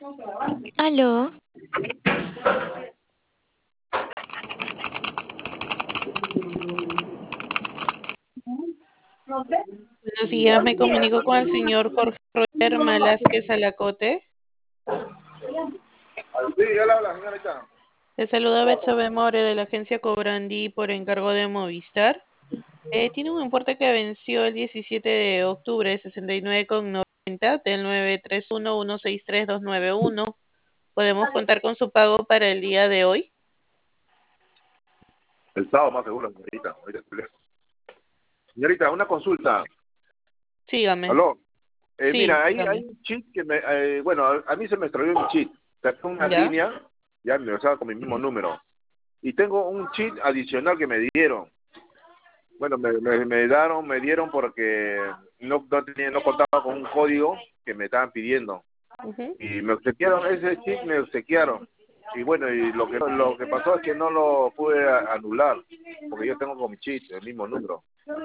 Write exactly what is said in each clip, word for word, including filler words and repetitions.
Aló, Buenos días, me comunico con el señor Jorge Roger Malásquez Alacote. Sí, él habla, señorita. Le saluda Betsabe More de la agencia Cobrandi por encargo de Movistar. Eh, tiene un importe que venció el diecisiete de octubre, sesenta y nueve con noventa del nueve tres uno uno seis tres dos nueve uno. ¿Podemos contar con su pago para el día de hoy? El sábado más seguro, señorita. Ahorita estoy lejos. Señorita, una consulta. Sígame. Aló. Eh, Sí, mira, hay, hay dígame. un cheat que me... eh, bueno, a, a mí se me extravió mi cheat. Saqué una ¿Ya? línea, ya me usaba con mi mismo número. Y tengo un cheat adicional que me dieron. Bueno, me, me, me daron, me dieron porque no, no, tenía, no contaba con un código que me estaban pidiendo. Ujú. Y me obsequiaron ese chip, me obsequiaron. Y bueno, y lo que lo que pasó es que no lo pude a- anular, porque yo tengo con mi chip el mismo número.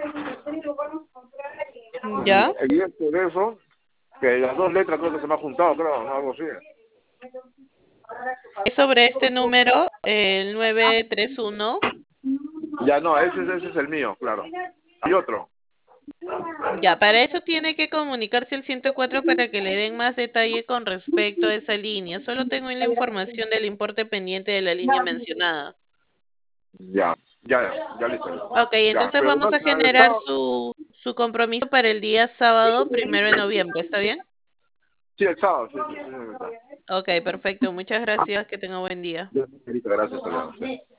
¿Ya? Y, y es por eso que las dos letras creo que se me han juntado, creo, ¿no? Algo así. Es sobre este número, el nueve tres uno. Ya no, ese, ese es el mío, claro. Hay otro. Ya, para eso tiene que comunicarse al ciento cuatro para que le den más detalle con respecto a esa línea. Solo tengo la información del importe pendiente de la línea mencionada. Ya, ya, ya, ya listo. Ok, Ya, entonces pero no, vamos a el generar estado, su, su compromiso para el día sábado, primero de noviembre, ¿está bien? sí, el sábado, sí, sí, sí, sí, Ok, perfecto. Muchas gracias. Que tenga buen día. sí, señorita, gracias, hasta luego.